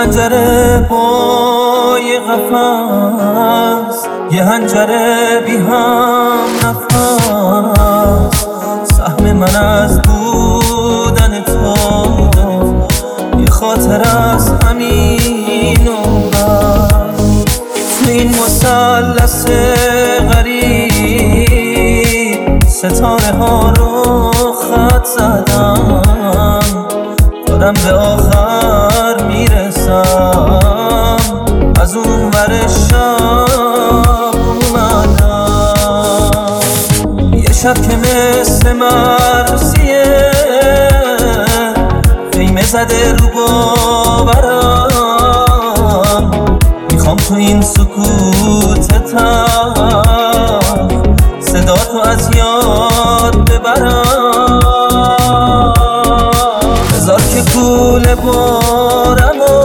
پنجره پای قفس، یه هنجره بی هم نفس. سهم من از بودن تو یه خاطر از همین و بس. تو این مثلث غریب ستاره ها رو خط زدم، دارم به آخر میرسم. از اون ور شب اومدم، یه شب که مثل مرسیه خیمه زده رو باورم. میخوام تو این سکوت تلخ صدا تو از یاد ببرم. بذار که کوله بارم و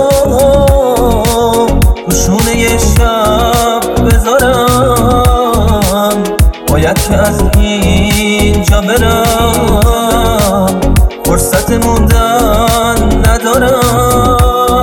روشونه یه شب بذارم. باید که از اینجا برم، فرصت موندن ندارم.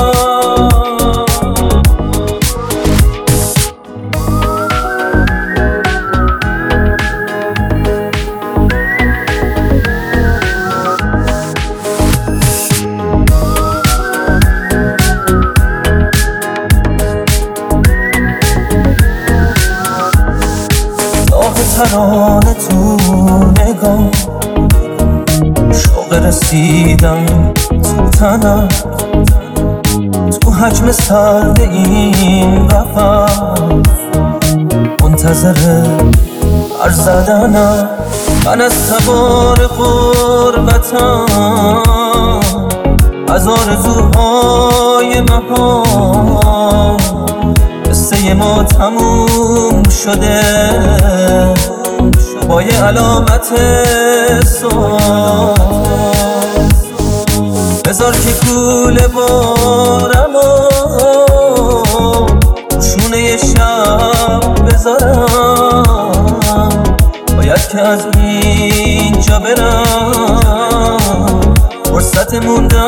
ترانه تو نگاه، شوق رسیدم تو تنم، تو حجم سرد این قفس منتظر حرف زدنم. من از تبار غربتم، از آرزوهای مهان. قصه ما تموم شده با یه علامت سوال. بذار که کوله بارم و روشونه یه شب بذارم. باید که از اینجا برم، فرصت موندن